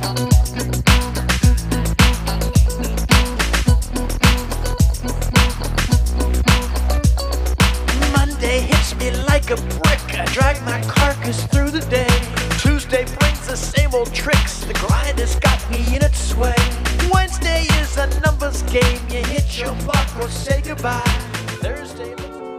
Monday hits me like a brick. I drag my carcass through the day. Tuesday brings the same old tricks. The grind has got me in its sway. Wednesday is a numbers game. You hit your mark or say goodbye. Thursday.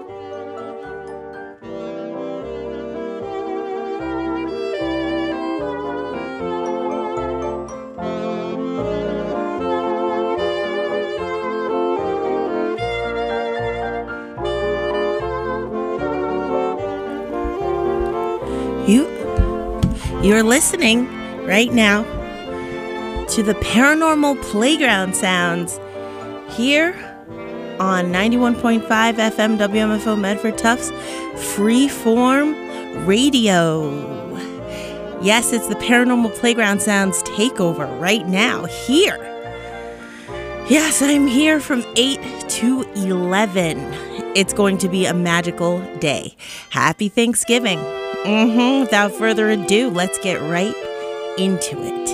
You're listening right now to the Paranormal Playground Sounds here on 91.5 FM WMFO Medford Tufts Freeform Radio. Yes, it's the Paranormal Playground Sounds takeover right now here. Yes, I'm here from 8 to 11. It's going to be a magical day. Happy Thanksgiving. Without further ado, let's get right into it.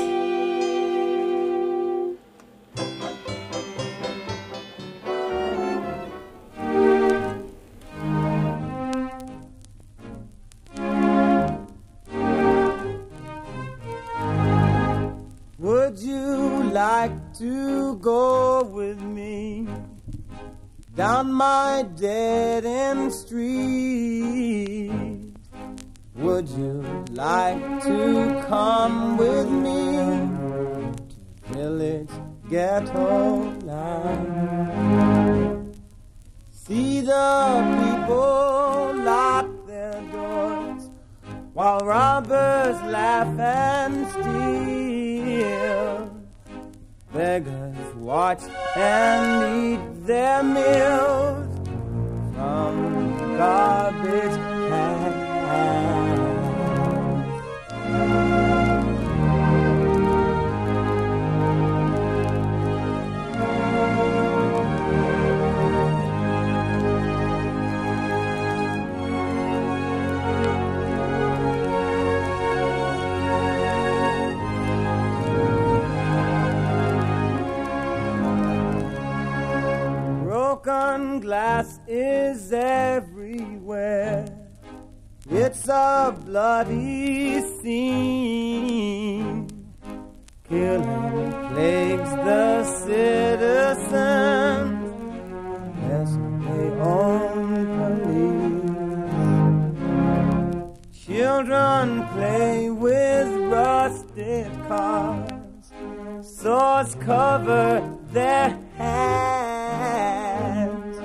Would you like to go with me down my dead-end street? Would you like to come with me to village ghetto life? See the people lock their doors while robbers laugh and steal. Beggars watch and eat their meals from garbage cans. Broken glass is everywhere. It's a bloody scene. Killing plagues the citizens as they own police. Children play with rusted cars. Swords cover their hands.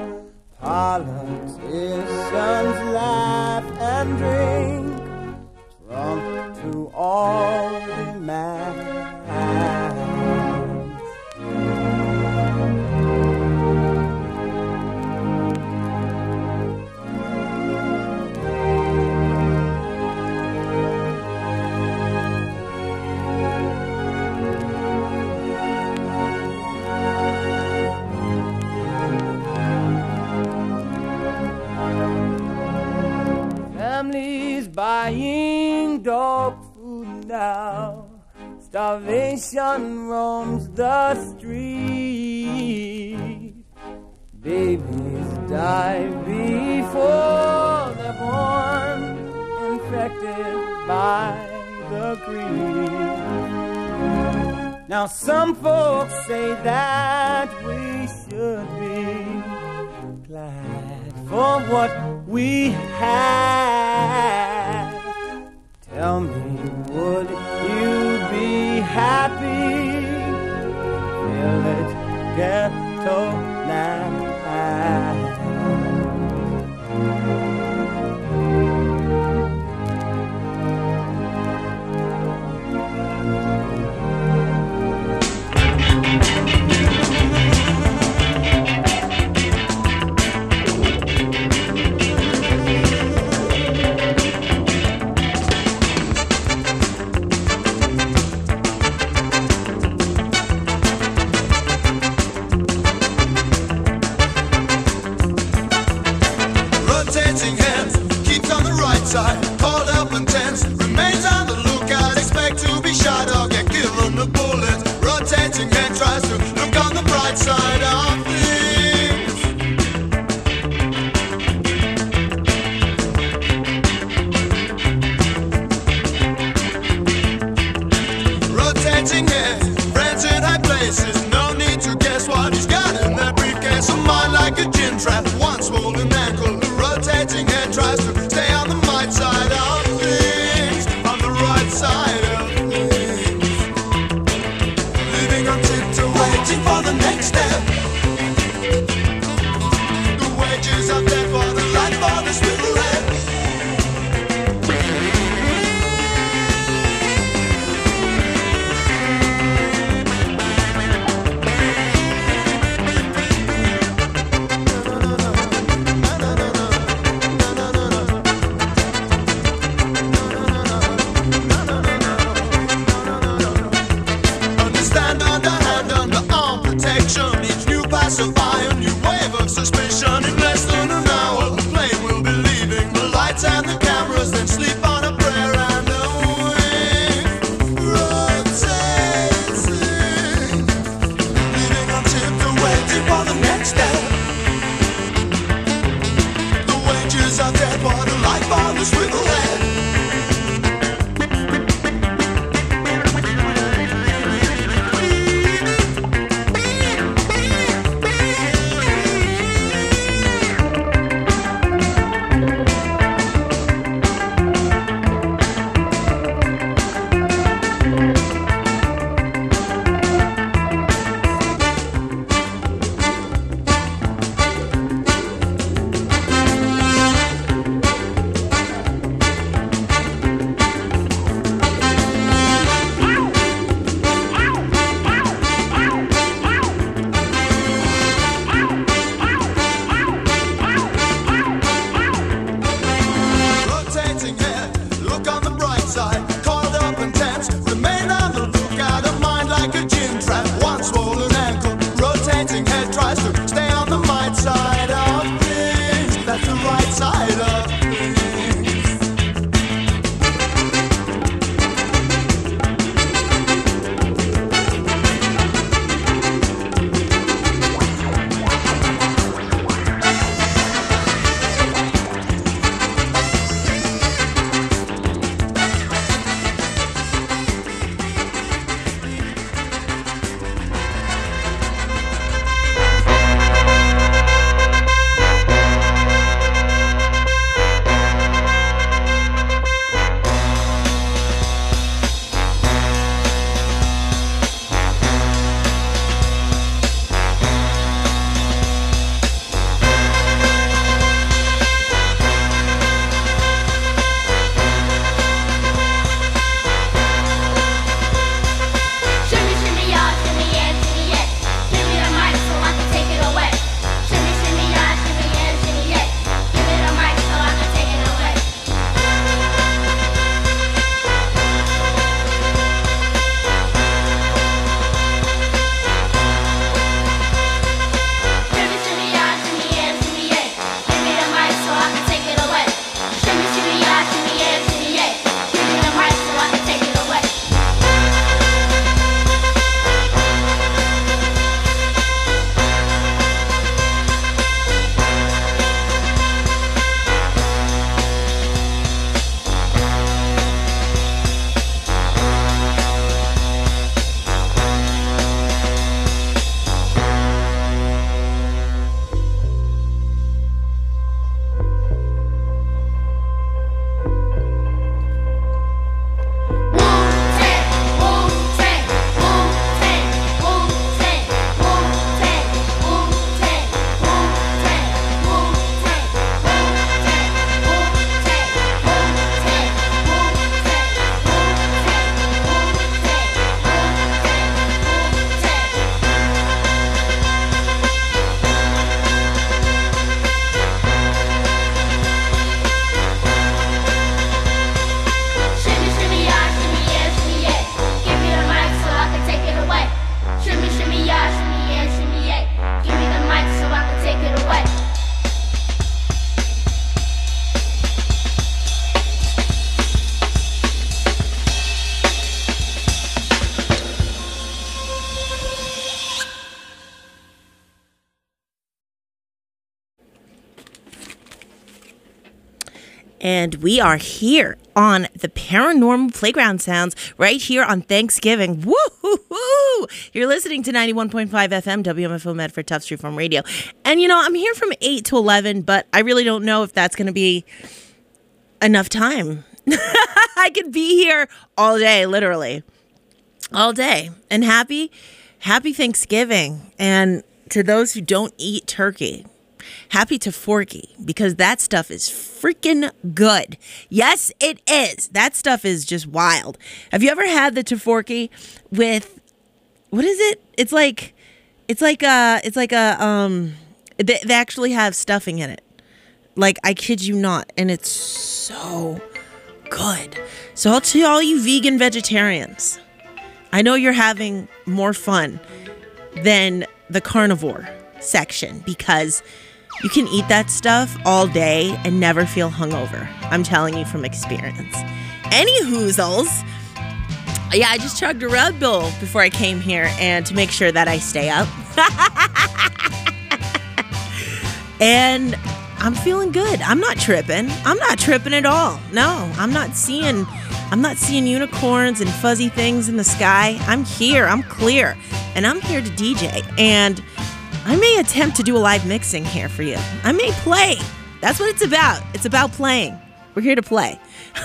Politicians laugh and drink, drunk to all demands. Families buying dog food now. Starvation roams the street. Babies die before they're born, infected by the greed. Now some folks say that we should be glad for what we have. Tell me, would you be happy? Village ghetto now. And we are here on the Paranormal Playground Sounds right here on Thanksgiving. Woo-hoo-hoo! You're listening to 91.5 FM WMFO Medford Tufts Free Form Radio. And, I'm here from 8 to 11, but I really don't know if that's going to be enough time. I could be here all day, literally. All day. And happy Thanksgiving. And to those who don't eat turkey, happy Tofurkey, because that stuff is freaking good. Yes, it is. That stuff is just wild. Have you ever had the Tofurkey with, what is it? They actually have stuffing in it. Like, I kid you not. And it's so good. So I'll tell all you vegan vegetarians, I know you're having more fun than the carnivore section, because you can eat that stuff all day and never feel hungover. I'm telling you from experience. Any hoozles. Yeah, I just chugged a Red Bull before I came here, and to make sure that I stay up. And I'm feeling good. I'm not tripping. I'm not tripping at all. No, I'm not seeing unicorns and fuzzy things in the sky. I'm here. I'm clear. And I'm here to DJ. And I may attempt to do a live mixing here for you. I may play. That's what it's about. It's about playing. We're here to play.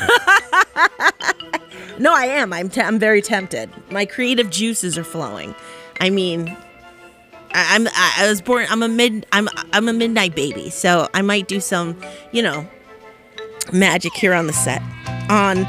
No, I am. I'm very tempted. My creative juices are flowing. I mean, I was born. I'm a midnight baby, so I might do some, magic here on the set on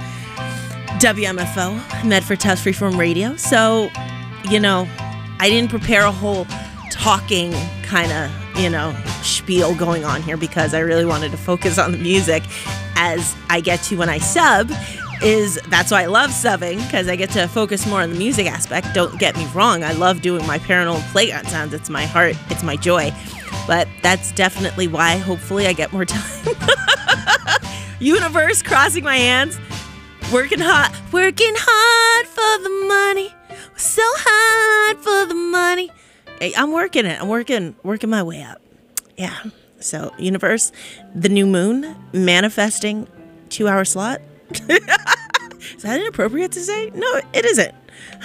WMFO Medford Tufts Freeform Radio. So, I didn't prepare a whole talking kind of, spiel going on here, because I really wanted to focus on the music, as I get to when I sub. That's why I love subbing, because I get to focus more on the music aspect. Don't get me wrong, I love doing my Paranormal Playground Sounds. It's my heart, it's my joy. But that's definitely why, hopefully, I get more time. Universe, crossing my hands, working hard for the money, so hard for the money. Hey, I'm working it. I'm working my way up. Yeah. So, universe, the new moon, manifesting 2-hour slot. Is that inappropriate to say? No, it isn't.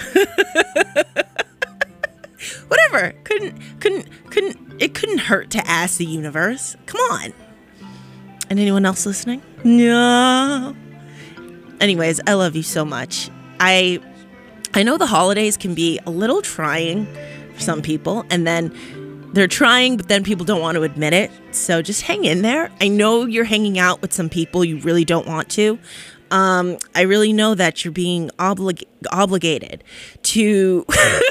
Whatever. It couldn't hurt to ask the universe. Come on. And anyone else listening? No. Anyways, I love you so much. I know the holidays can be a little trying for some people, and then they're trying, but then people don't want to admit it. So just hang in there. I know you're hanging out with some people you really don't want to. I really know that you're being obligated to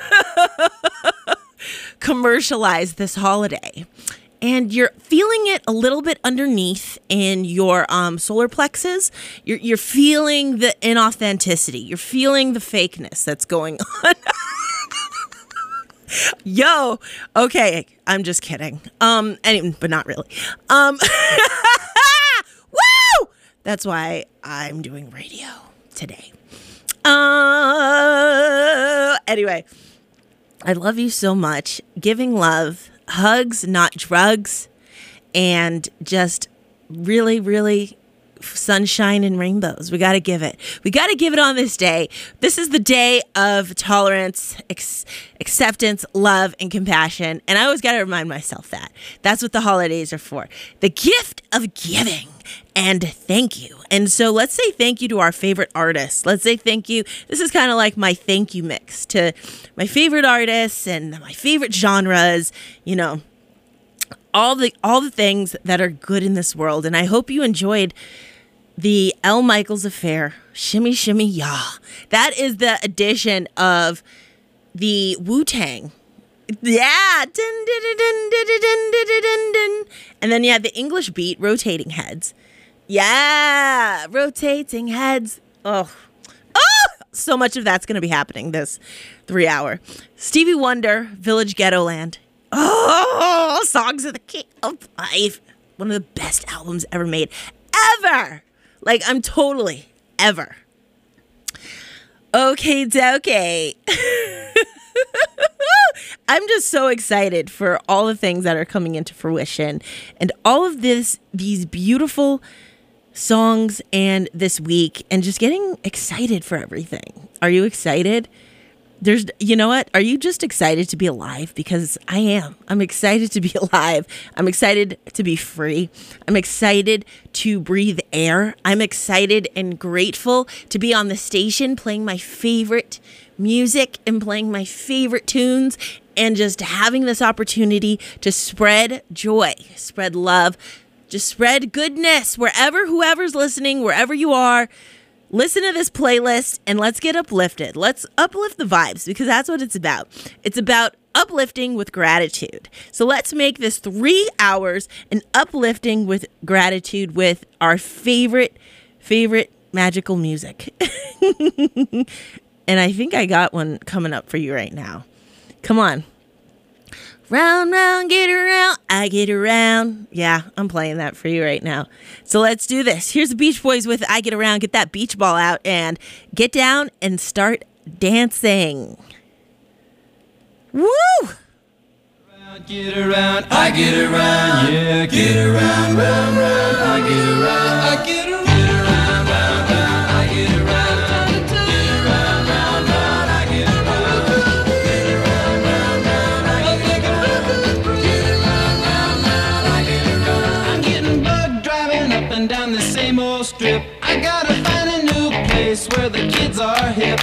commercialize this holiday. And you're feeling it a little bit underneath in your solar plexus. You're feeling the inauthenticity. You're feeling the fakeness that's going on. Yo, okay, I'm just kidding. But not really. Woo! That's why I'm doing radio today. Anyway, I love you so much. Giving love, hugs, not drugs, and just really, really sunshine and rainbows. We got to give it. We got to give it on this day. This is the day of tolerance, acceptance, love, and compassion. And I always got to remind myself that. That's what the holidays are for. The gift of giving and thank you. And so let's say thank you to our favorite artists. Let's say thank you. This is kind of like my thank you mix to my favorite artists and my favorite genres, all the things that are good in this world. And I hope you enjoyed the L. Michaels Affair, Shimmy Shimmy Ya. That is the edition of the Wu-Tang. Yeah. Dun, dun, dun, dun, dun, dun, dun, dun, dun. And then you have the English beat, Rotating Heads. Yeah, Rotating Heads. Oh, so much of that's going to be happening this 3 hour. Stevie Wonder, Village Ghetto Land. Oh, Songs of the King of Life. One of the best albums ever made. Ever. Like, I'm totally ever. Okay, dokey. I'm just so excited for all the things that are coming into fruition and all of these beautiful songs and this week and just getting excited for everything. Are you excited? You know what? Are you just excited to be alive? Because I am. I'm excited to be alive. I'm excited to be free. I'm excited to breathe air. I'm excited and grateful to be on the station playing my favorite music and playing my favorite tunes and just having this opportunity to spread joy, spread love, just spread goodness whoever's listening, wherever you are. Listen to this playlist and let's get uplifted. Let's uplift the vibes because that's what it's about. It's about uplifting with gratitude. So let's make this 3 hours an uplifting with gratitude with our favorite magical music. And I think I got one coming up for you right now. Come on. Round, round, get around, I get around. Yeah, I'm playing that for you right now. So let's do this. Here's the Beach Boys with I Get Around. Get that beach ball out and get down and start dancing. Woo! Get around, I get around, yeah, get around, round, round, I get around, I get around. Down the same old strip, I gotta find a new place where the kids are hip.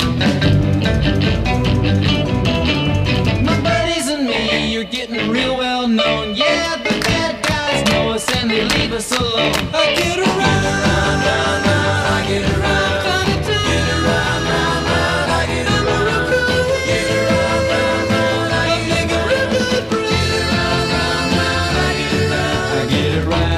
My buddies and me, you're getting real well known. Yeah, the bad guys know us and they leave us alone. I get around, round, round, round, I get around. Get around, round, round, I get around. Get around, round, round, I get around. Get around, round, round, I get around. I get around.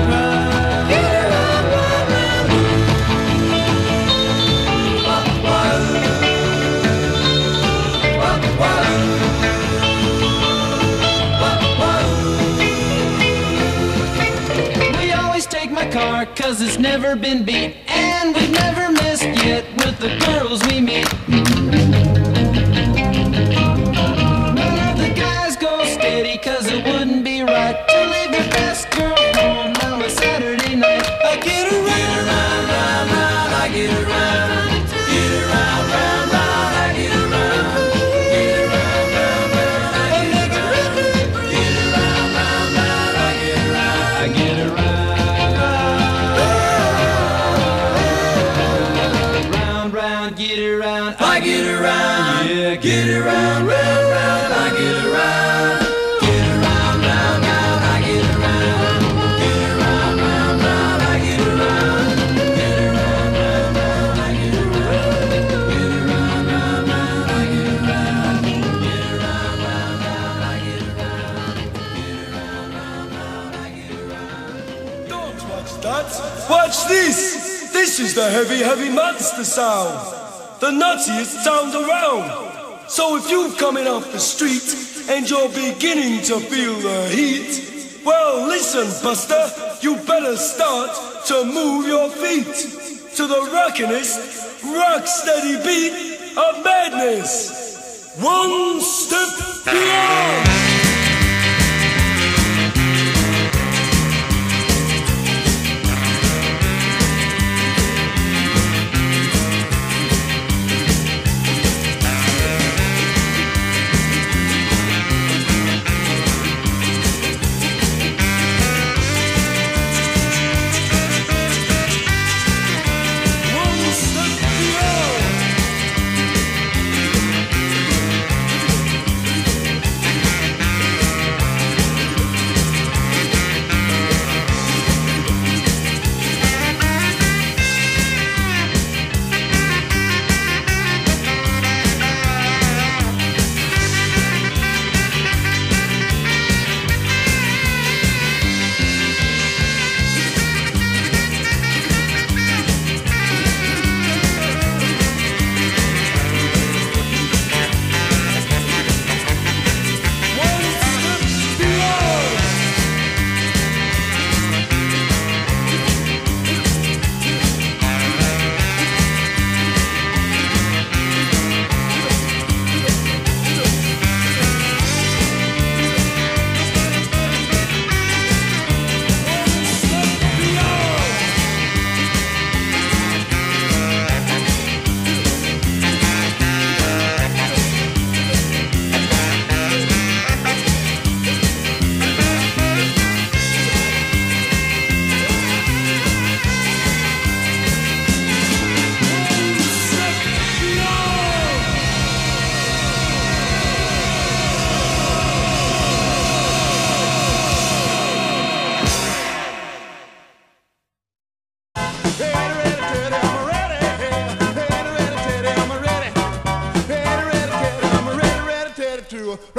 Car, 'cause it's never been beat, and we've never missed yet with the girls we meet. None of the guys go steady, 'cause it wouldn't be right to leave your best girl home on a Saturday night. I get around, round, round, round, I get around. Get around, round, round, I get around. Get around, round, round, I get around. Get around, round, round, I get around. I get around. Get around, I get around, yeah, get around, round, round, I get around. Get around, round, round, I get around. Get around, round, round, I get around. Get around, round, round, I get around. Get around, round, round, I get around. Get around, round, round, I get around. Get around, round, round, I get around. Don't watch that, watch this. This is the heavy, heavy monster sound. The nuttiest sound around. So if you're coming off the street and you're beginning to feel the heat, well listen Buster, you better start to move your feet to the rockinest, rock steady beat of madness. One step beyond.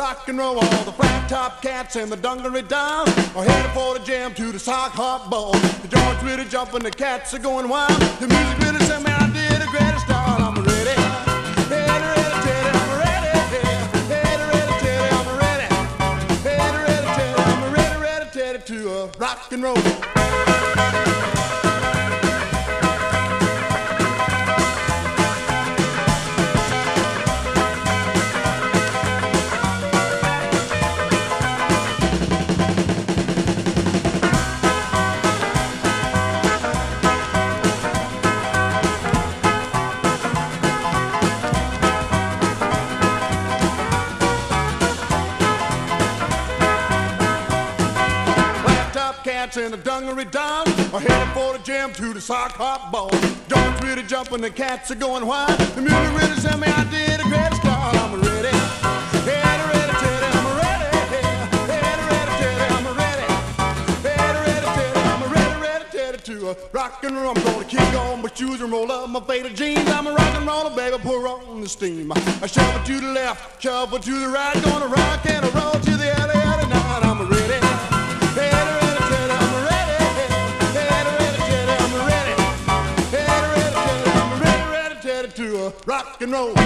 rock and roll. All the flat top cats and the dungaree down are headed for the jam to the sock hop ball. The joints really jumping, the cats are going wild. The music really sent me out there the greatest style. I'm ready. Hey, ready, Teddy, I'm ready. Hey, ready, Teddy, I'm ready. Hey, ready, Teddy, I'm ready, ready, Teddy to rock and roll. And the dungaree down are headed for the jam to the sock hop ball. Joints really jumping, the cats are going wild. The music really sent me out there the greatest style. I'm ready. Hey, ready, Teddy, I'm ready. Hey, ready, Teddy, I'm ready. Hey, ready, Teddy, I'm ready, ready, Teddy to rock and roll. I'm gonna kick on my shoes and roll up my faded jeans. I'm a rock and roller, baby, pour on the steam. I shove it to the left, shove it to the right. Gonna rock and roll to the alley, alley night. I'm ready. Hey, ready, Teddy, I'm ready. Hey, ready, Teddy, I'm ready. Hey, ready, Teddy, I'm ready, ready, Teddy to rock and roll.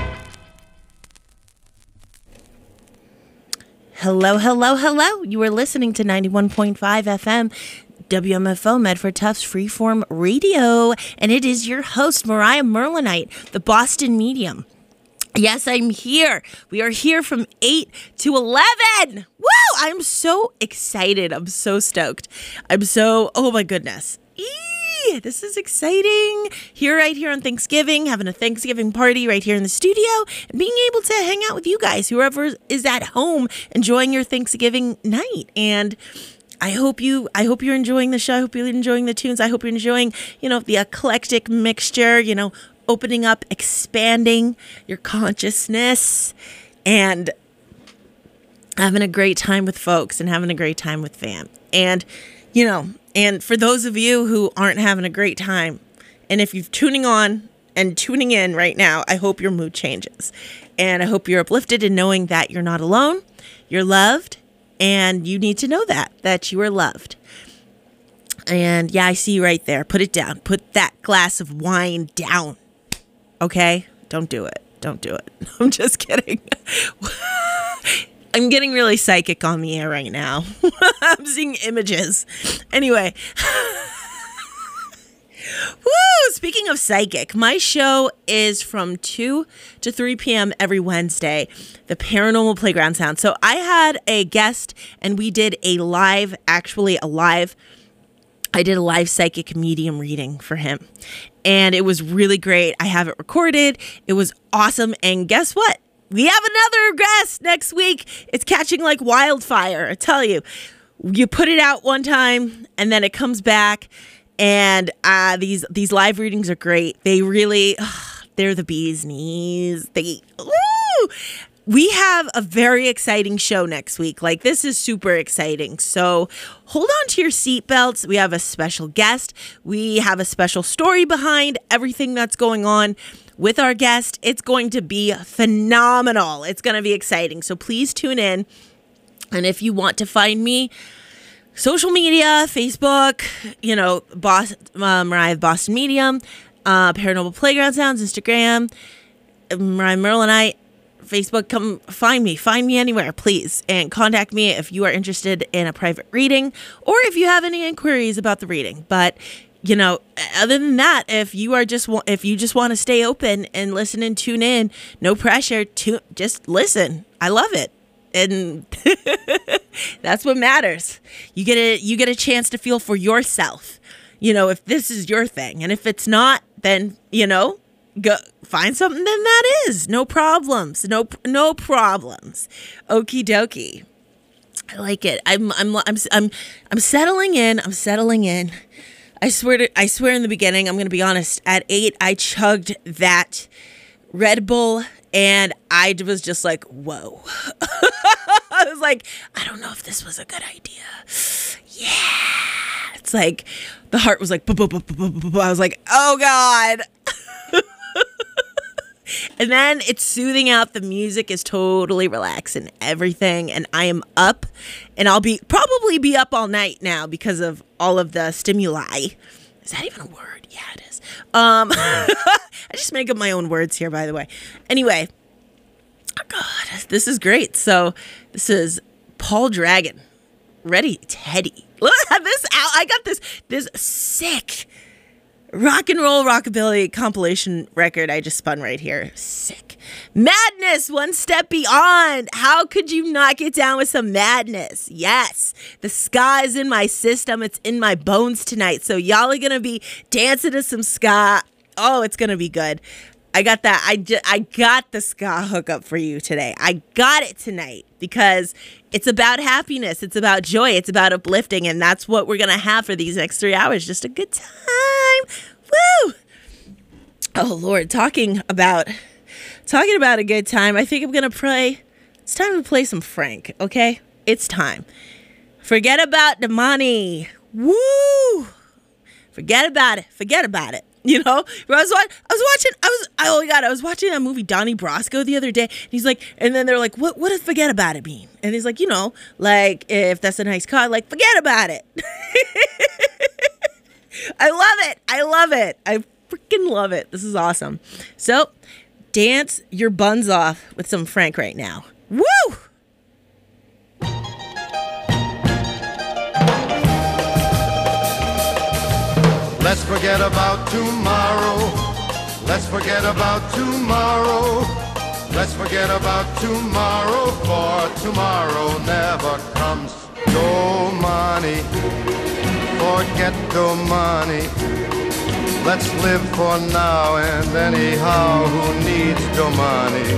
Hello, hello, hello. You are listening to 91.5 FM WMFO Medford Tufts Freeform Radio, and it is your host, Mariah Merlinite, the Boston Medium. Yes, I'm here. We are here from 8 to 11. Woo! I'm so excited. I'm so stoked. Oh my goodness. This is exciting. Right here on Thanksgiving, having a Thanksgiving party right here in the studio, and being able to hang out with you guys, whoever is at home, enjoying your Thanksgiving night. And I hope you're enjoying the show. I hope you're enjoying the tunes. I hope you're enjoying, the eclectic mixture, opening up, expanding your consciousness, and having a great time with folks and having a great time with fam. And, and for those of you who aren't having a great time, and if you're tuning on and tuning in right now, I hope your mood changes. And I hope you're uplifted in knowing that you're not alone, you're loved, and you need to know that you are loved. And yeah, I see you right there. Put it down. Put that glass of wine down. Okay? Don't do it. Don't do it. I'm just kidding. I'm getting really psychic on the air right now. I'm seeing images. Anyway. Woo! Speaking of psychic, my show is from 2 to 3 p.m. every Wednesday, the Paranormal Playground Sound. So I had a guest, and we did I did a live psychic medium reading for him. And it was really great. I have it recorded. It was awesome. And guess what? We have another guest next week. It's catching like wildfire. I tell you, you put it out one time and then it comes back. And these live readings are great. They really, they're the bee's knees. We have a very exciting show next week. Like, this is super exciting. So hold on to your seatbelts. We have a special guest. We have a special story behind everything that's going on with our guest. It's going to be phenomenal. It's going to be exciting. So please tune in. And if you want to find me, social media, Facebook, Mariah Boston Medium, Paranormal Playground Sounds, Instagram, Mariah Merlinite, Facebook, come find me anywhere, please, and contact me if you are interested in a private reading or if you have any inquiries about the reading. But, other than that, if you just want to stay open and listen and tune in, no pressure, just listen. I love it. And that's what matters. You get a chance to feel for yourself, if this is your thing. And if it's not, then, go find something then that is. No problems. No problems. Okie dokie. I like it. I'm settling in. I'm settling in. I swear in the beginning, I'm going to be honest, at 8, I chugged that Red Bull and I was just like, whoa. I was like, I don't know if this was a good idea. Yeah. It's like, the heart was like, I was like, oh God. And then it's soothing out. The music is totally relaxing, everything. And I am up, and I'll probably be up all night now because of all of the stimuli. Is that even a word? Yeah, it is. I just make up my own words here, by the way. Anyway, oh God, this is great. So this is Paul Dragon, Ready Teddy. Look at this out. I got this sick rock and roll rockabilly compilation record I just spun right here. Sick. Madness, One Step Beyond. How could you not get down with some madness? Yes. The ska is in my system. It's in my bones tonight. So y'all are going to be dancing to some ska. Oh, it's going to be good. I got that. I got the ska hookup for you today. I got it tonight because it's about happiness. It's about joy. It's about uplifting. And that's what we're going to have for these next 3 hours. Just a good time. Woo! Oh, Lord. Talking about a good time. I think I'm going to play. It's time to play some Frank. Okay? It's time. Forget about the money. Woo! Forget about it. Forget about it. You know, I was watching that movie Donnie Brasco the other day. And he's like, and then they're like, what does forget about it mean? And he's like, you know, like if that's a nice car, like forget about it. I love it. I love it. I freaking love it. This is awesome. So dance your buns off with some Frank right now. Woo! Let's forget about tomorrow. Let's forget about tomorrow. Let's forget about tomorrow, for tomorrow never comes. No money, forget the money. Let's live for now and anyhow, who needs the money?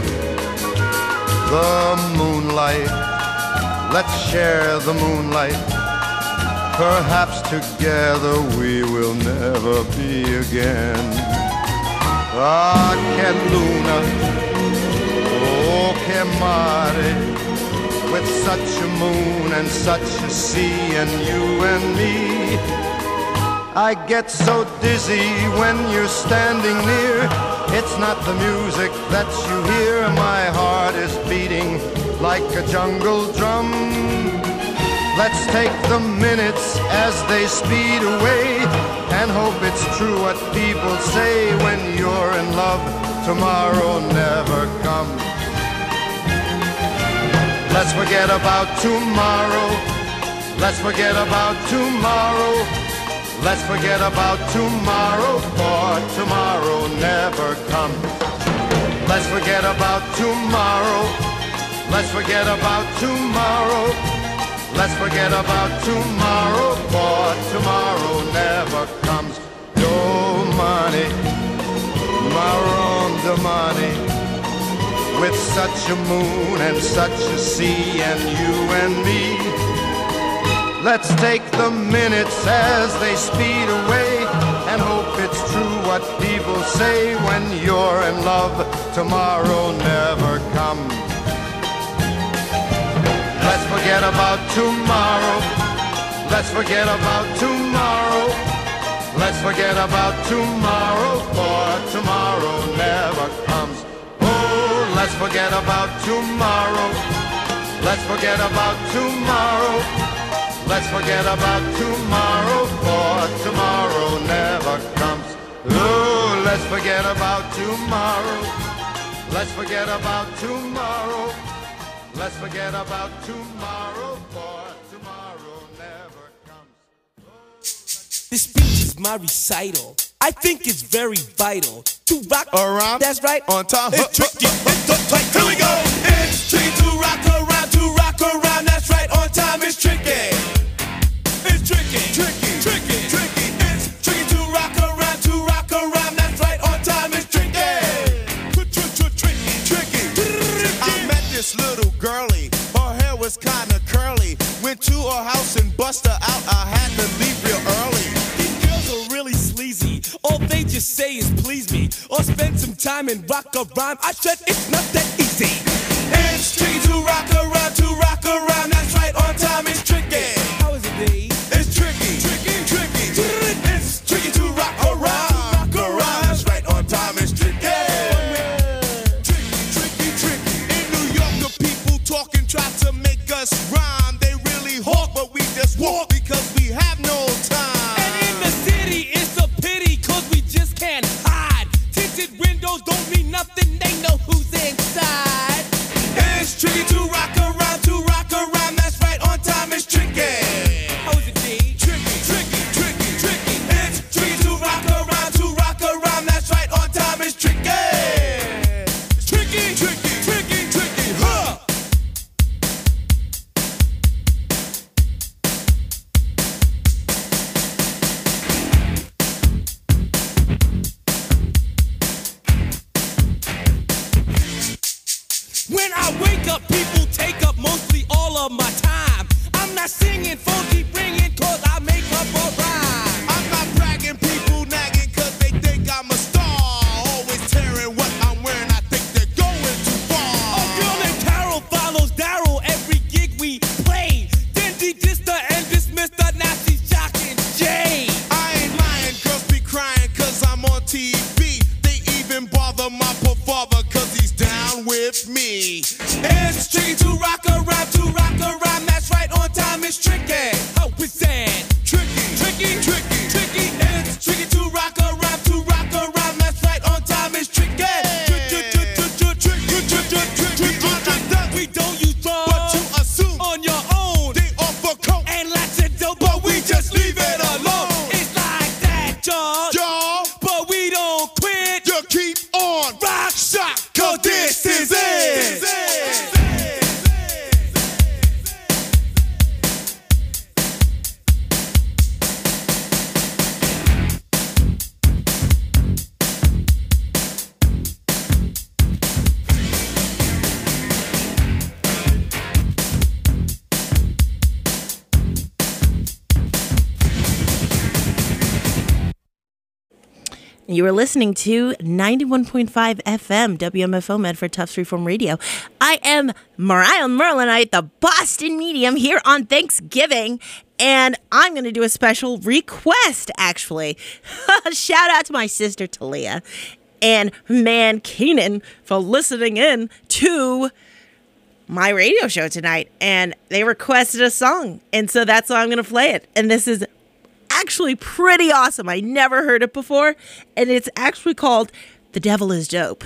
The moonlight, let's share the moonlight. Perhaps together we will never be again. Ah, che luna, oh, che mare, with such a moon and such a sea and you and me. I get so dizzy when you're standing near. It's not the music that you hear. My heart is beating like a jungle drum. Let's take the minutes as they speed away and hope it's true what people say. When you're in love, tomorrow never comes. Let's forget about tomorrow. Let's forget about tomorrow. Let's forget about tomorrow, for tomorrow never comes. Let's forget about tomorrow. Let's forget about tomorrow. Let's forget about tomorrow, for tomorrow never comes. No money, marron de money, with such a moon and such a sea and you and me. Let's take the minutes as they speed away and hope it's true what people say. When you're in love, tomorrow never comes. Let's forget about tomorrow. Let's forget about tomorrow. Let's forget about tomorrow, for tomorrow never comes. Oh, let's forget about tomorrow. Let's forget about tomorrow. Let's forget about tomorrow, for tomorrow never comes. Oh, let's forget about tomorrow. Let's forget about tomorrow. Let's forget about tomorrow, for tomorrow never comes. This speech is my recital. I think it's very vital to rock around. That's right. On time. It's tricky. It's tight. Here we go. It's tricky to rock around, to rock around. That's right. On time. It's tricky. It's tricky. Tricky. Tricky. Tricky. It's tricky to rock around, to rock around. That's right. On time. It's tricky. Tricky. I met this little girlie. Her hair was kinda curly. Went to her house and bust her out. I had to leave real early. These girls are really sleazy. All they just say is please me, or spend some time and rock a rhyme. I said it's not that easy. It's tricky to rock around, to rock around. That's right, on time it's tricky. How is it, B? It's tricky, tricky, tricky. It's tricky to rock around, rock around. That's right, on time it's tricky. of my time. I'm not singing funky, bringing, cause I make up a rhyme. I'm not bragging, people nagging, cause they think I'm a star. Always tearing what I'm wearing, I think they're going too far. A girl named Carol follows Daryl every gig we play. Then he dissed her and dismissed her, now she's shocking Jay. I ain't lying, girls be crying, cause I'm on TV. They even bother my poor father, cause he's down with me. It's tricky to rock around, that's right, on time it's tricky. How is that? Tricky, Tricky, tricky, tricky, it's tricky to rock around, that's right, on time it's tricky. We don't use drugs, but you assume on your own, they offer coke, and lots of dope, but we just leave it alone. It's like that, y'all, y'all. but we don't quit. You keep on Rock, shock, cause this is it. You were listening to 91.5 FM WMFO Medford Tufts Freeform Radio. I am Mariah Merlinite, the Boston Medium, here on Thanksgiving, and I'm going to do a special request, actually. Shout out to my sister Talia and man Keenan for listening in to my radio show tonight, and they requested a song, and so that's why I'm going to play it. And this is actually pretty awesome. I never heard it before, and it's actually called The Devil is Dope.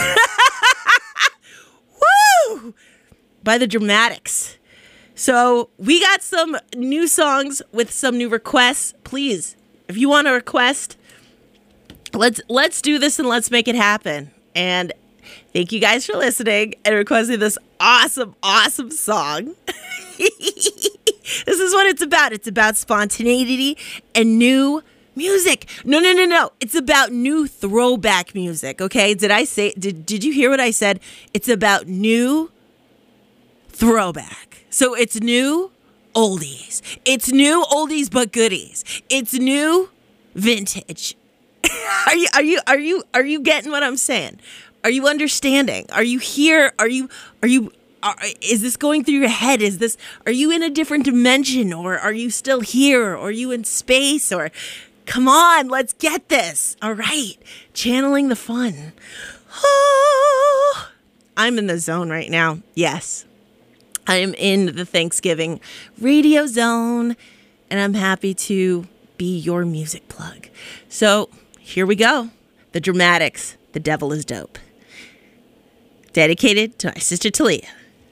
Woo! By the Dramatics. So we got some new songs with some new requests. Please, if you want to request, let's do this and let's make it happen. And thank you guys for listening and requesting this awesome song. This is what it's about. It's about spontaneity and new music. No. It's about new throwback music, okay? Did you hear what I said? It's about new throwback. So it's new oldies. It's new oldies but goodies. It's new vintage. Are you getting what I'm saying? Are you understanding? Are you here? Is this going through your head? Are you in a different dimension, or are you still here? Or are you in space? Or come on, let's get this. All right. Channeling the fun. Oh, I'm in the zone right now. Yes. I am in the Thanksgiving radio zone, and I'm happy to be your music plug. So here we go. The Dramatics, The Devil is Dope. Dedicated to my sister Talia.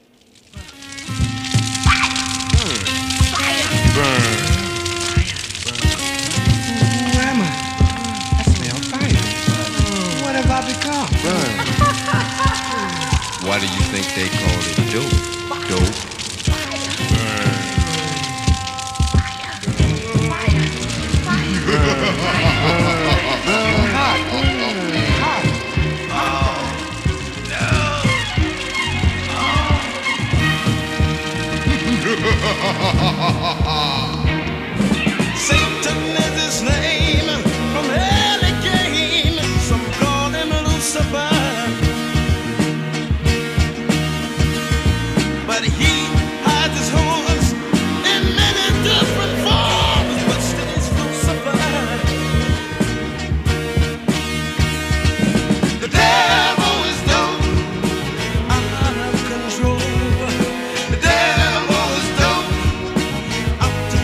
Where am I? I smell fire. What have I become? Why do you think they call it dope? Dope. Satan is his name, from hell he came. Some call him Lucifer, but he hides his horns in many different forms, but still he's Lucifer. The devil is dope, out of control. The devil is dope, out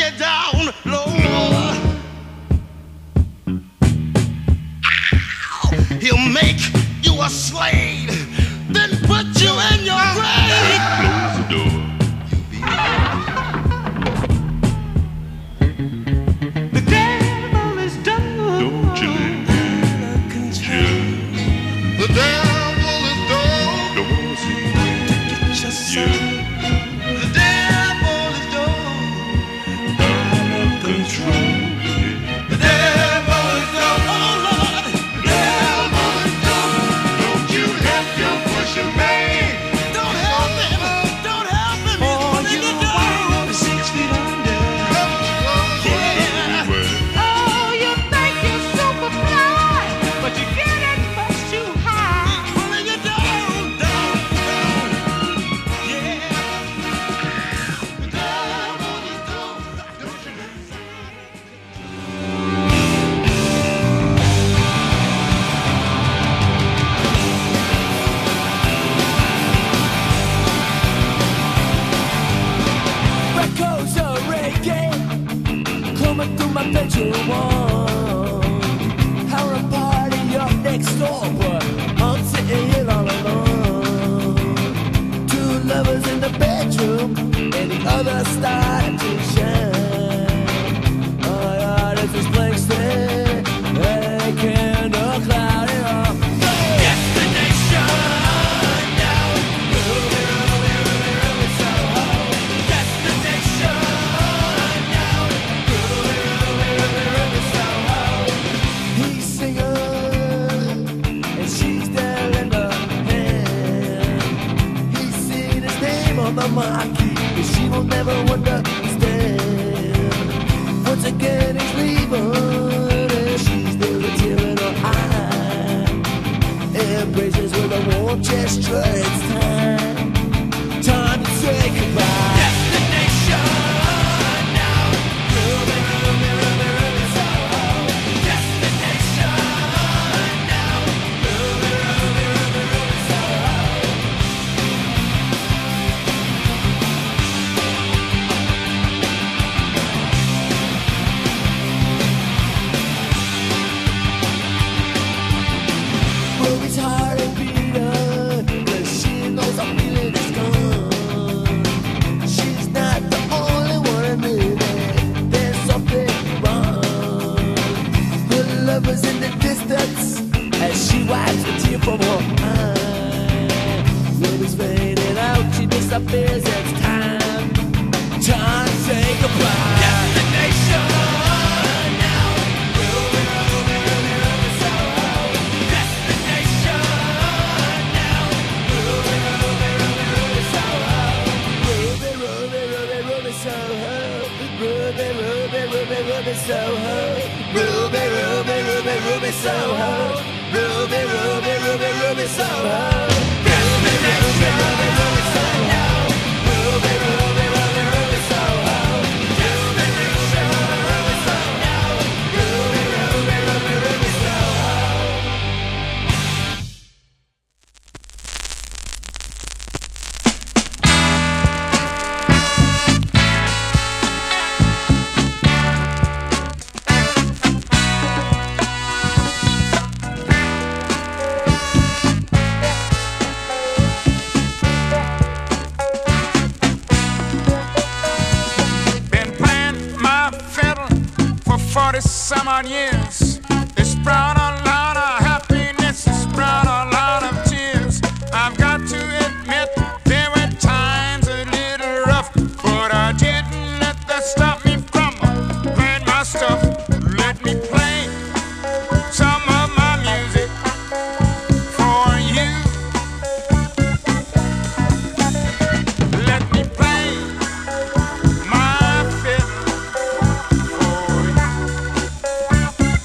down low. He'll make you a slave, then put you in your grave. Close the door. The devil is done. Don't you let The devil is done. Come on, see. Get your son. The devil is done. Out of control. The devil is done. Oh Lord, the devil is done. Don't you help your pusher man. Don't help him. Don't help him. He's pulling you down. 6 feet under. Yeah. Oh, you think you're super fly, but you get it much too high. He's pulling you down, down, down. Yeah. The devil is done. Don't you let Records of reggae coming through my bedroom wall. Having a party up next door, but I'm sitting here all alone. Two lovers in the bedroom, and the other started to shine. Oh yeah, this is blank slate, a candle clouded up. Destination now, Ruby, Ruby, Ruby, Ruby, Soho. Destination now, Ruby, Ruby, Ruby, Ruby, Soho. He's singing, and she's there in the hand. He's seen his name on the marquee, but she will never understand. Once again he's leaving, and she's there with tear in her eye. Embraces with a warm gesture, it's time, time to say goodbye. Destination now, Ruby, Ruby, Ruby, Ruby, Soho. Destination now, Ruby, Ruby, Ruby, Ruby, Soho. Ruby's heart is beating, 'cause she knows I'm feeling is gone. She's not the only one admitting there's something wrong. Her lover's in the distance as she wipes a tear from her eye. Ruby's fading out, she disappears, it's time, time to say goodbye. Destination now, Ruby, Ruby, Ruby, Ruby, Soho. Destination now, Ruby, Ruby, Ruby, Ruby, Soho. Ruby, Ruby, Ruby, Ruby, Soho. Ruby, Ruby, Ruby, Ruby, Soho. Ruby, Ruby, Ruby, Ruby, Soho. Ruby, Ruby, Ruby, Ruby, Soho. Ruby, Ruby, Ruby, Ruby, Soho. Ruby, Ruby, Ruby, Ruby, Soho. Ruby, Ruby, Ruby, Ruby, Soho. Ruby, Ruby, Ruby, Ruby, Soho. Been playing my fiddle for 40-some odd years. It's brought a lot of happiness, it's brought a lot of tears. I've got to admit there were times a little rough, but I didn't let that stop me from playing my stuff. Let me play some of my music for you. Let me play my fiddle for you.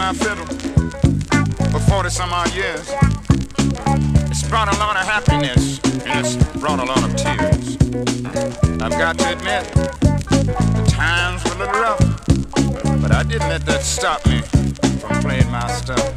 my fiddle for 40 some odd years. It's brought a lot of happiness and it's brought a lot of tears. I've got to admit, the times were a little rough, but I didn't let that stop me from playing my stuff.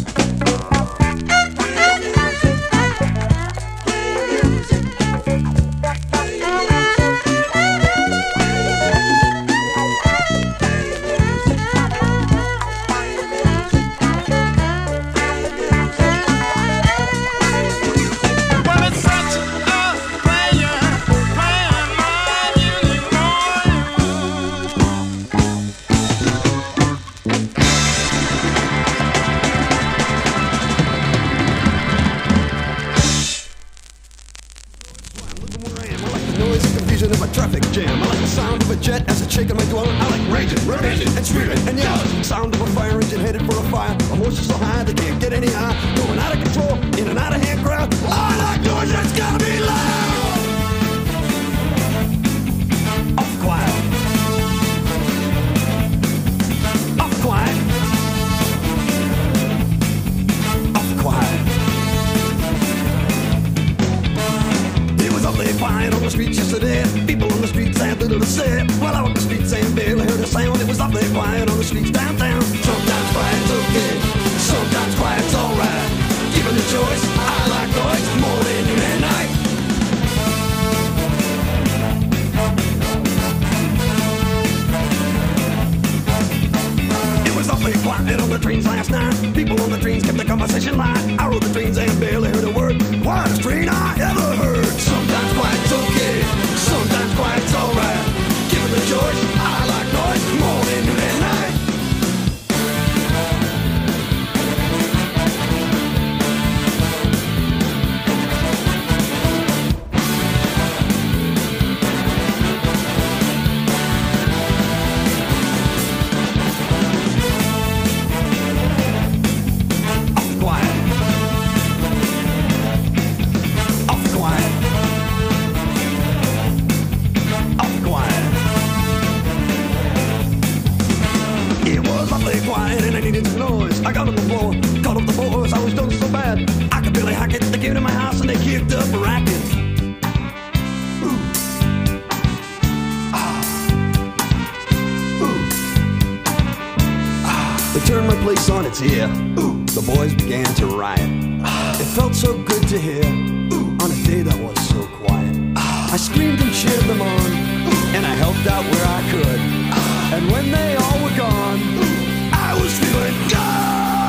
Here, the boys began to riot. It felt so good to hear on a day that was so quiet. I screamed and cheered them on, and I helped out where I could. And when they all were gone, I was feeling good.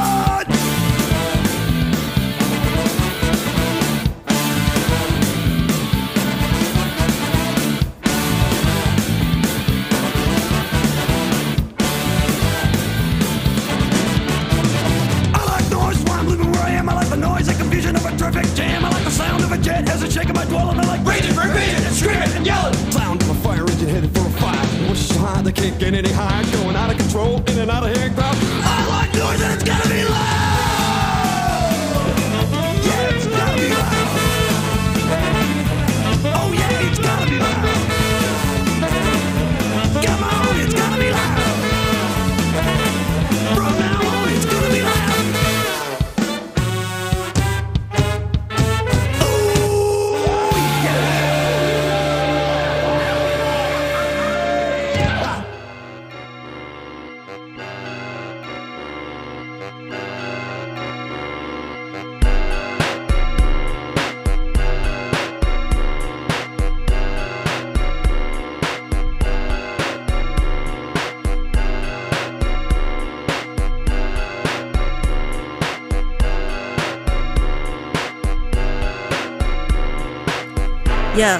As it's shaking my dwelling, I like raging, and screaming and yelling. Sound of a fire engine headed for a fire. What's so high they can't get any higher. Going out of control, in and out of hand crowd. I like noise and it's gotta be loud. Yeah, it's gotta be loud. Oh yeah, it's gotta be loud. Come on, it's gotta be loud. From now on, it's gonna be loud. Yo,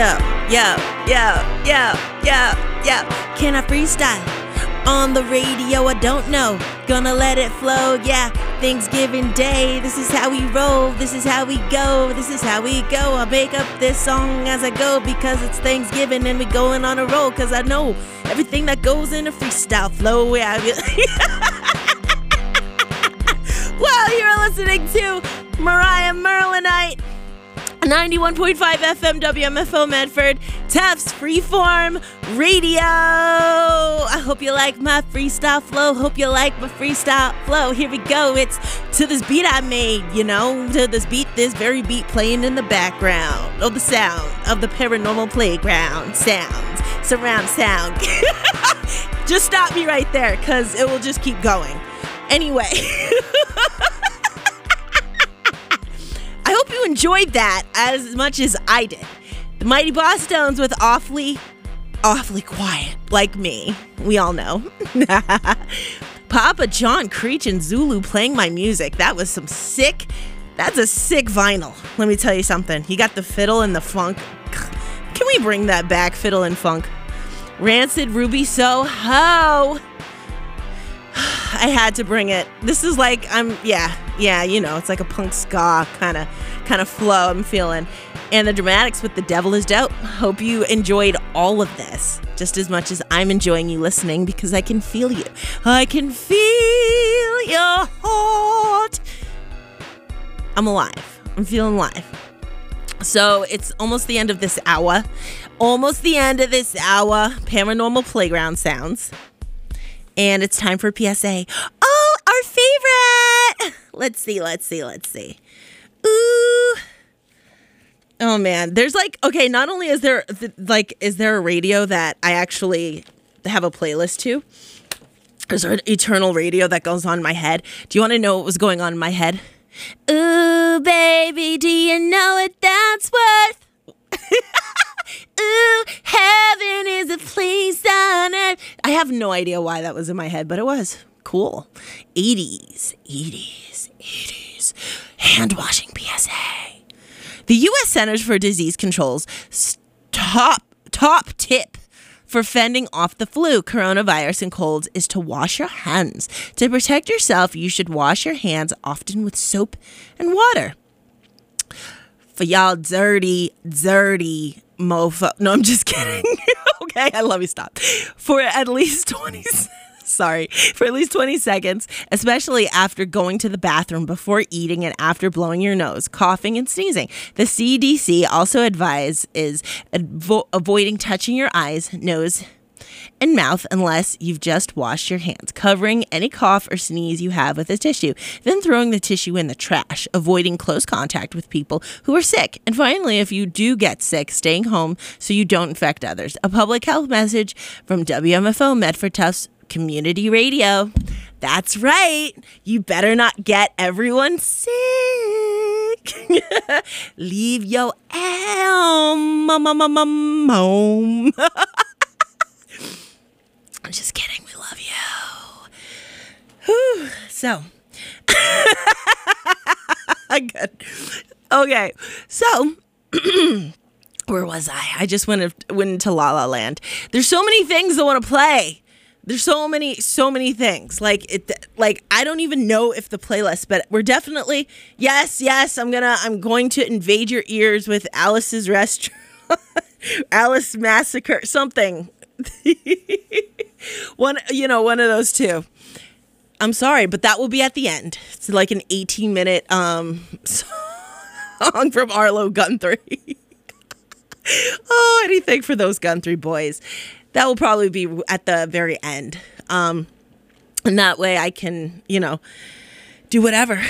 can I freestyle? On the radio, I don't know. Gonna let it flow, yeah. Thanksgiving Day, this is how we roll. This is how we go, this is how we go. I make up this song as I go because it's Thanksgiving and we going on a roll. Cause I know everything that goes in a freestyle flow, yeah. Well, you're listening to Mariah Merlinite. 91.5 FM WMFO Medford, Tufts Freeform Radio. I hope you like my freestyle flow. Hope you like my freestyle flow. Here we go. It's to this beat I made, to this beat, this very beat playing in the background. Oh, the sound of the Paranormal Playground sounds. Surround sound. Just stop me right there because it will just keep going. Anyway. I hope you enjoyed that as much as I did. The Mighty Boss Stones with awfully quiet, like me. We all know. Papa John Creech and Zulu playing my music. That's a sick vinyl. Let me tell you something. He got the fiddle and the funk. Can we bring that back, fiddle and funk? Rancid Ruby Soho. I had to bring it. This is like, it's like a punk ska kind of flow I'm feeling. And the Dramatics with The Devil Is Dope. Hope you enjoyed all of this just as much as I'm enjoying you listening because I can feel you. I can feel your heart. I'm alive. I'm feeling alive. So it's almost the end of this hour. Paranormal Playground sounds. And it's time for PSA. Oh, our favorite. Let's see. Ooh. Oh, man. There's not only is there a radio that I actually have a playlist to, there's an eternal radio that goes on in my head. Do you want to know what was going on in my head? Ooh, baby, do you know what that's worth? Ooh, heaven is a place on earth. I have no idea why that was in my head, but it was cool. 80s. Hand washing PSA. The U.S. Centers for Disease Control's top tip for fending off the flu, coronavirus, and colds is to wash your hands. To protect yourself, you should wash your hands often with soap and water. For y'all dirty mofo. No, I'm just kidding. Okay, I love you. Stop. For at least 20 seconds, especially after going to the bathroom, before eating, and after blowing your nose, coughing, and sneezing. The CDC also advises avoiding touching your eyes, nose, and mouth unless you've just washed your hands, covering any cough or sneeze you have with a tissue, then throwing the tissue in the trash, avoiding close contact with people who are sick, and finally, if you do get sick, staying home so you don't infect others. A public health message from WMFO Medford Tufts Community Radio. That's right. You better not get everyone sick. Leave your home. I'm just kidding. We love you. Whew. So, good. Okay. So, where was I? I just went into La La Land. There's so many things I want to play. There's so many things. I don't even know if the playlist, but we're definitely, yes, I'm going to invade your ears with Alice's Restaurant, Alice Massacre, something. One of those two. I'm sorry, but that will be at the end. It's like an 18-minute song from Arlo Guthrie. Oh, anything for those Guthrie boys. That will probably be at the very end. And that way I can, do whatever.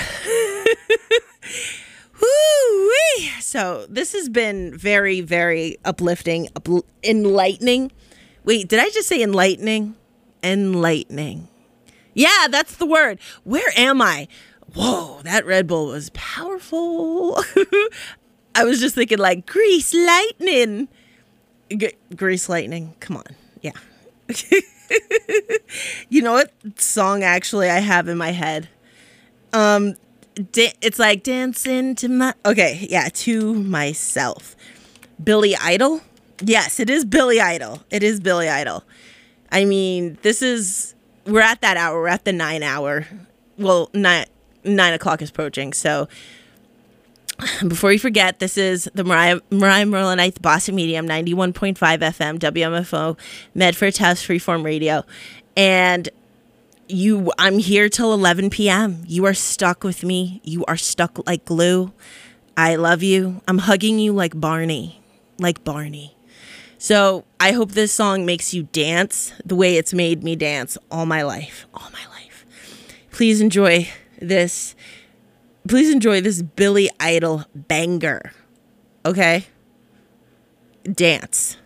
Woo-wee. So this has been very, very uplifting, enlightening. Wait, did I just say enlightening? Enlightening. Yeah, that's the word. Where am I? Whoa, that Red Bull was powerful. I was just thinking like grease lightning. Grease lightning. Come on. Yeah. You know what song actually I have in my head? It's like dancing to myself. Billy Idol? Yes, it is Billy Idol. I mean, we're at that hour. We're at the 9 hour. Well, 9 o'clock is approaching. So before you forget, this is the Mariah Merlinite Boston Medium, 91.5 FM, WMFO, Medford Tufts Freeform Radio. And I'm here till 11 p.m. You are stuck with me. You are stuck like glue. I love you. I'm hugging you like Barney. Like Barney. So I hope this song makes you dance the way it's made me dance all my life. All my life. Please enjoy this. Please enjoy this Billy Idol banger. Okay? Dance.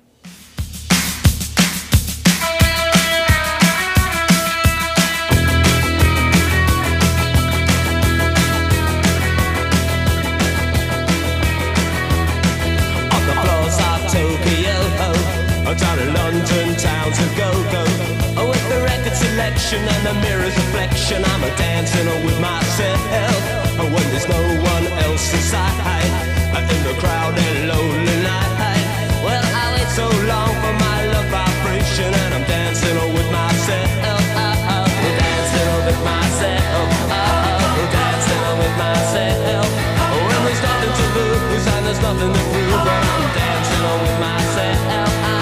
Down in London town to go-go, with the record selection and the mirror's reflection, I'm a dancing with myself, when there's no one else inside, in the crowded lonely night. Well, I wait so long for my love vibration, and I'm dancing with myself, dancing with myself, dancing with myself. When there's nothing to lose and there's nothing to prove, but I'm dancing with myself.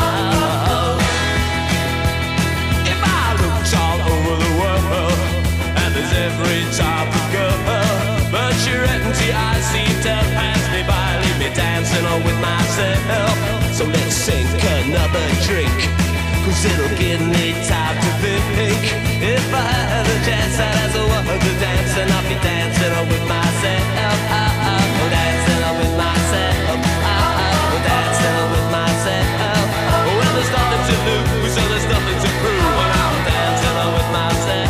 Every type of girl, but your empty eyes seem to pass me by, leave me dancing on with myself. So let's sink another drink, cause it'll give me time to think. If I had a chance, I'd ask a woman to dance, and I'll be dancing on with myself. Dancing on with myself. Dancing on with myself. Well, there's nothing to lose, so there's nothing to prove, but I'm dancing on with myself.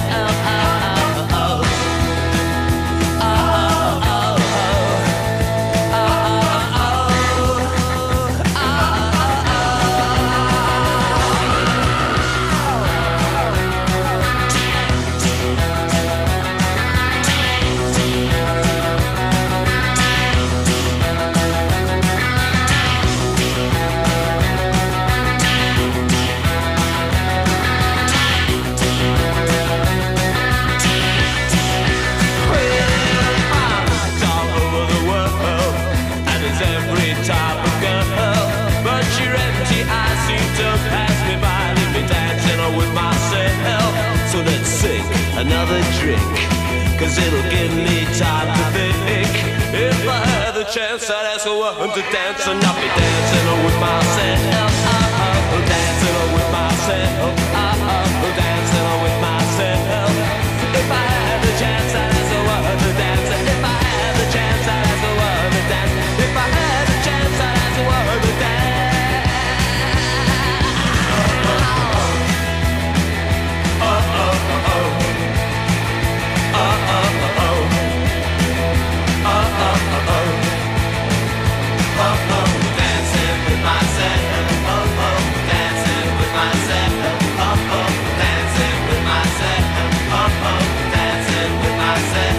Another drink, cause it'll give me time to think. If I had the chance, I'd ask a woman to dance, and I'll be dancing with myself. Dancing with myself. Dancing with myself. If I had the chance, I'd ask a woman to dance. If I had the chance, I'd ask a woman to dance. If I had the chance, I'd ask a woman to dance. Dancing with myself, dancing with myself, dancing with myself, dancing with myself.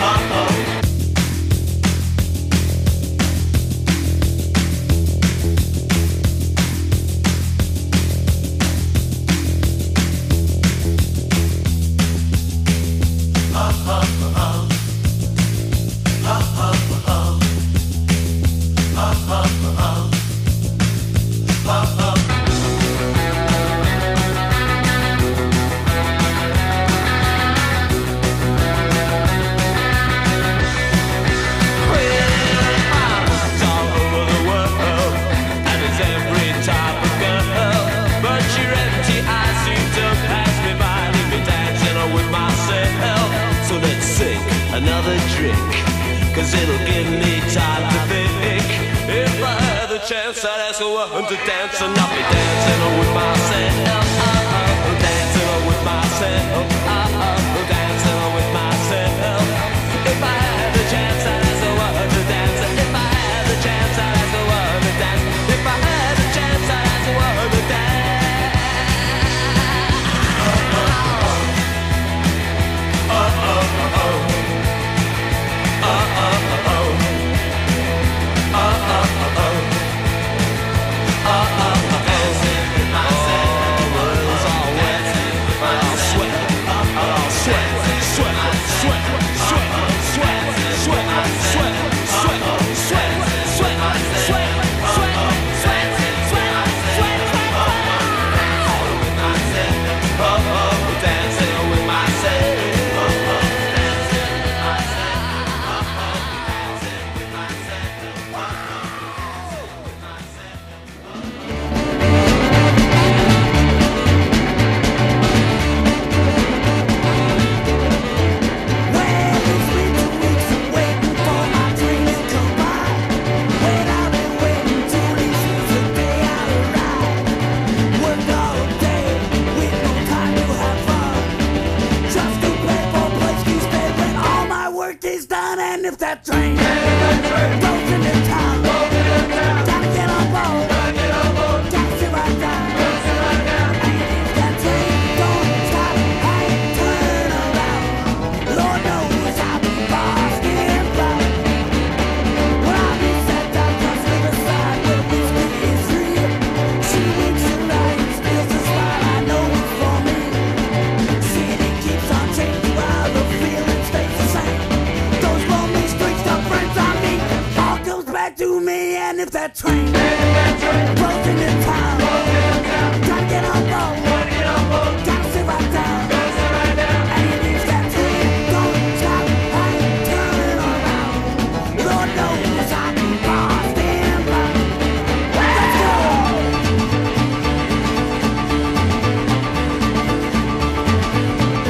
Another drink, cause it'll give me time to think. If I had the chance, I'd ask a woman to dance, and I'll be dancing with myself. Dancing with myself. Dancing with myself. If I had the chance, I'd ask a woman to dance. If I had the chance, I'd ask a woman to dance. If I had the chance, I'd ask a woman to dance. Dancing with myself. Sweat. if that train goes into town, gotta get on board, gotta sit right down. And if that train don't stop, I ain't turn around. Lord knows I'll be basking proud. When I'll be sat down just to the side where whiskey is real. She winks and lights, steals a smile, I know it's for me. City keeps on changing while the feeling stays the same. Those lonely streets, the friends I meet, all comes back to me. And if that train